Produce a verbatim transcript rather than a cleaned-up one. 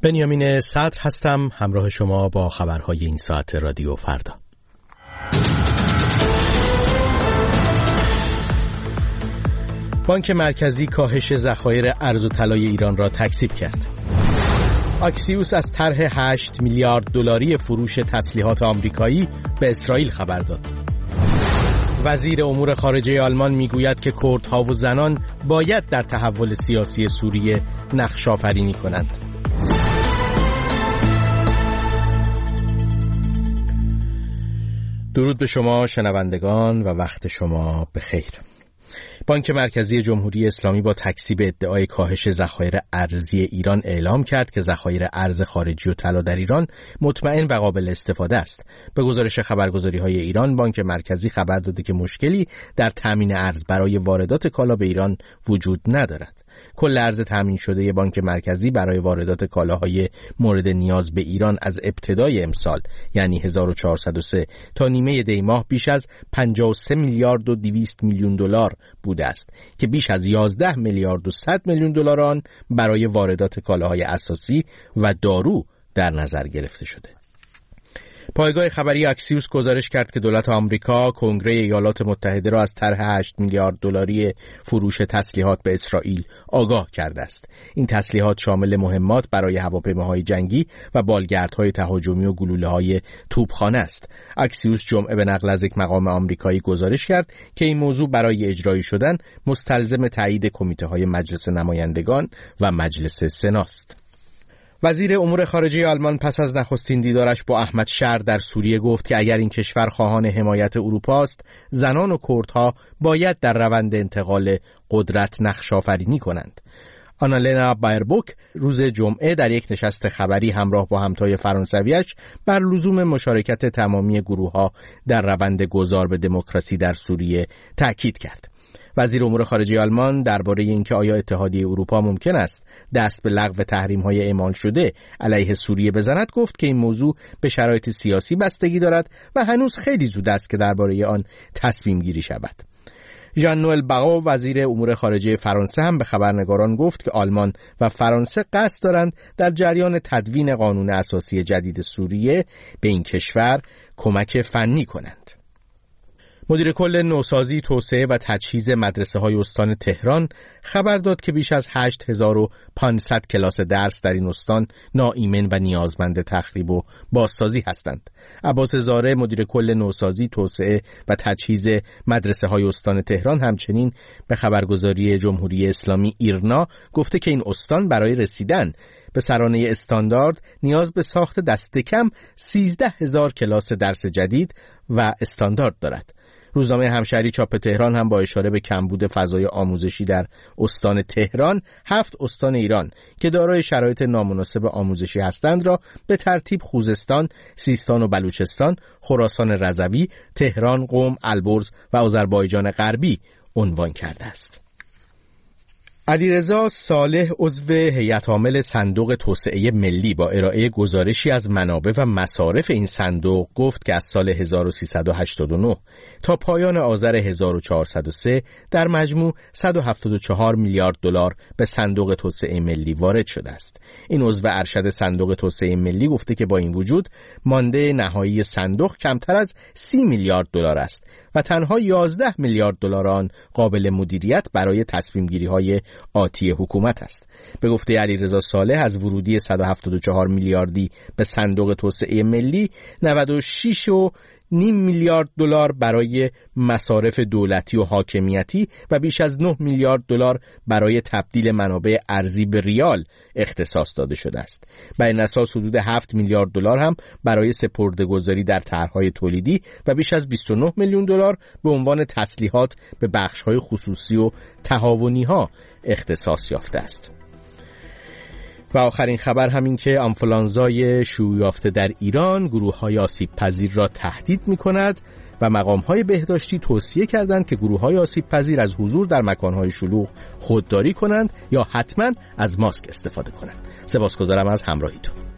بنیامین صدر هستم، همراه شما با خبرهای این ساعت رادیو فردا. بانک مرکزی کاهش ذخایر ارز و طلای ایران را تکذیب کرد. اکسیوس از طرح هشت میلیارد دلاری فروش تسلیحات آمریکایی به اسرائیل خبر داد. وزیر امور خارجه آلمان میگوید که کردها و زنان باید در تحول سیاسی سوریه نقش آفرینی کنند. درود به شما شنوندگان و وقت شما بخیر. بانک مرکزی جمهوری اسلامی با تکذیب ادعای کاهش ذخایر ارزی ایران اعلام کرد که ذخایر ارز خارجی و طلا در ایران مطمئن و قابل استفاده است. به گزارش خبرگزاری‌های ایران، بانک مرکزی خبر داده که مشکلی در تامین ارز برای واردات کالا به ایران وجود ندارد. کل ارز تامین شده بانک مرکزی برای واردات کالاهای مورد نیاز به ایران از ابتدای امسال یعنی هزار و چهارصد و سه تا نیمه دی ماه بیش از پنجاه و سه میلیارد و دویست میلیون دلار بوده است که بیش از یازده میلیارد و صد میلیون دلار آن برای واردات کالاهای اساسی و دارو در نظر گرفته شده. پایگاه خبری اکسیوس گزارش کرد که دولت آمریکا کنگره ایالات متحده را از طرح هشت میلیارد دلاری فروش تسلیحات به اسرائیل آگاه کرده است. این تسلیحات شامل مهمات برای هواپیماهای جنگی و بالگردهای تهاجمی و گلوله‌های توپخانه است. اکسیوس جمعه به نقل از یک مقام آمریکایی گزارش کرد که این موضوع برای اجرایی شدن مستلزم تایید کمیته‌های مجلس نمایندگان و مجلس سناست. وزیر امور خارجه آلمان پس از نخستین دیدارش با احمد شر در سوریه گفت که اگر این کشور خواهان حمایت اروپا است، زنان و کردها باید در روند انتقال قدرت نقش آفرینی کنند. آنالنا بایربوک روز جمعه در یک نشست خبری همراه با همتای فرانسویش بر لزوم مشارکت تمامی گروه‌ها در روند گذار به دموکراسی در سوریه تأکید کرد. وزیر امور خارجه آلمان درباره اینکه آیا اتحادیه اروپا ممکن است دست به لغو تحریم‌های اعمال شده علیه سوریه بزند گفت که این موضوع به شرایط سیاسی بستگی دارد و هنوز خیلی زود است که درباره آن تصمیم گیری شود. ژان نوئل باغو وزیر امور خارجه فرانسه هم به خبرنگاران گفت که آلمان و فرانسه قصد دارند در جریان تدوین قانون اساسی جدید سوریه به این کشور کمک فنی کنند. مدیر کل نوسازی، توسعه و تجهیز مدرسه‌های استان تهران خبر داد که بیش از هشت هزار و پانصد کلاس درس در این استان ناایمن و نیازمند تخریب و بازسازی هستند. عباس زاره مدیر کل نوسازی، توسعه و تجهیز مدرسه‌های استان تهران همچنین به خبرگزاری جمهوری اسلامی ایرنا گفته که این استان برای رسیدن به سرانه استاندارد نیاز به ساخت دست کم سیزده هزار کلاس درس جدید و استاندارد دارد. روزنامه همشهری چاپ تهران هم با اشاره به کمبود فضای آموزشی در استان تهران، هفت استان ایران که دارای شرایط نامناسب آموزشی هستند را به ترتیب خوزستان، سیستان و بلوچستان، خراسان رضوی، تهران، قم، البرز و آذربایجان غربی عنوان کرده است. علیرضا صالح عضو هیئت عامل صندوق توسعه ملی با ارائه گزارشی از منابع و مصارف این صندوق گفت که از سال هزار و سیصد و هشتاد و نه تا پایان آذر هزار و چهارصد و سه در مجموع صد و هفتاد و چهار میلیارد دلار به صندوق توسعه ملی وارد شده است. این عضو ارشد صندوق توسعه ملی گفته که با این وجود مانده نهایی صندوق کمتر از سی میلیارد دلار است و تنها یازده میلیارد دلار آن قابل مدیریت برای تصمیم گیری های آتی حکومت است. به گفته علیرضا صالح از ورودی صد و هفتاد و چهار میلیاردی به صندوق توسعه ملی نود و شش و نیم میلیارد دلار برای مصارف دولتی و حاکمیتی و بیش از نه میلیارد دلار برای تبدیل منابع ارزی به ریال اختصاص داده شده است. بر این اساس حدود هفت میلیارد دلار هم برای سپرده‌گذاری در طرح‌های تولیدی و بیش از بیست و نه میلیون دلار به عنوان تسلیحات به بخش‌های خصوصی و تعاونی‌ها اختصاص یافته است. و آخرین خبر همین که آنفولانزای شیوع یافته در ایران گروه‌های آسیب پذیر را تهدید می‌کند و مقام‌های بهداشتی توصیه کردند که گروه‌های آسیب پذیر از حضور در مکان‌های شلوغ خودداری کنند یا حتماً از ماسک استفاده کنند. سپاسگزارم از همراهیتون.